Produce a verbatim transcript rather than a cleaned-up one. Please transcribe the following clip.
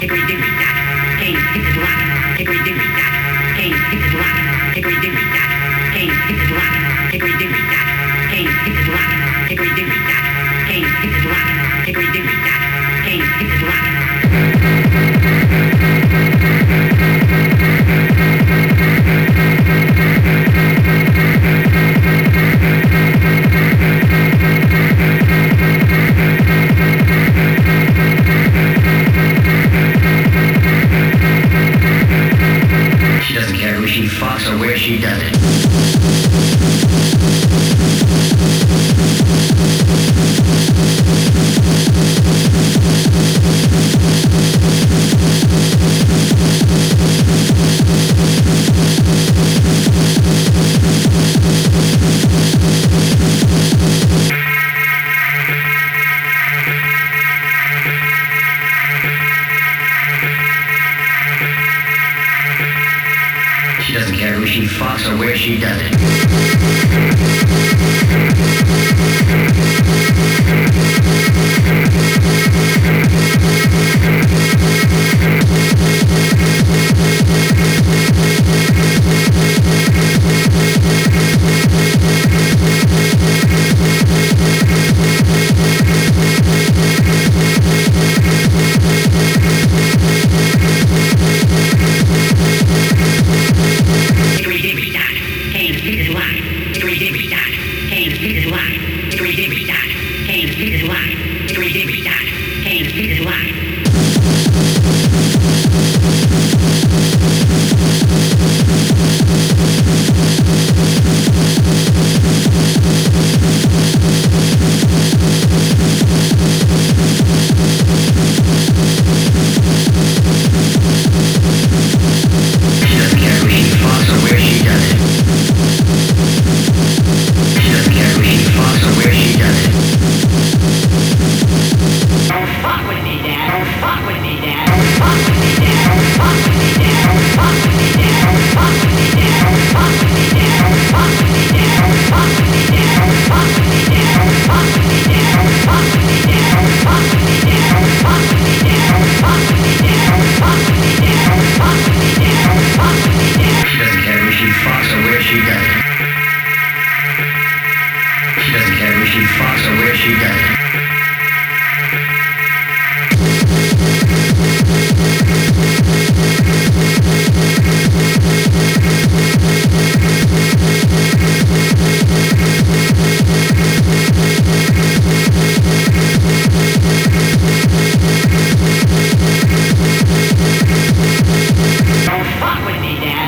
Hickory dickory dock, cane hit the block. Hickory dickory dock, cane hit the block. Hickory dickory dock, cane hit the block. Hickory dickory dock, cane hit the block. Hickory dickory dock, cane hit the block. Hickory dickory dock, cane hit the block. She doesn't care who she fucks or where she does it. She doesn't care who she fucks or where she does it. Hickory dickory dock, cane hit his lock. Hickory dickory dock, cane hit his lock. Hickory dickory dock, cane hit his lock. Hickory dickory dock, cane hit his lock. She doesn't care who she fucks or where she does it. She doesn't care who she fucks or where she does it. Don't fuck with me, Dad. Don't fuck with me, Dad. Don't fuck with me, Dad. Don't fuck with me, Dad. Don't fuck with me, Dad. Don't fuck with me, Dad. Don't fuck with me, Dad. Don't fuck with me, Dad. Don't fuck with me, Dad. Don't fuck with me, Dad. Don't fuck with me, Dad. Don't fuck with me, Dad. Don't fuck with me, Dad. Don't fuck with me, Dad. Don't fuck with me, Dad. Don't fuck with me, Dad. Don't fuck with me, Dad. Don't fuck with me, Dad. She doesn't care who she fucks or where she does it. She doesn't care who she fucks or where she does it. Don't fuck with me, Dad.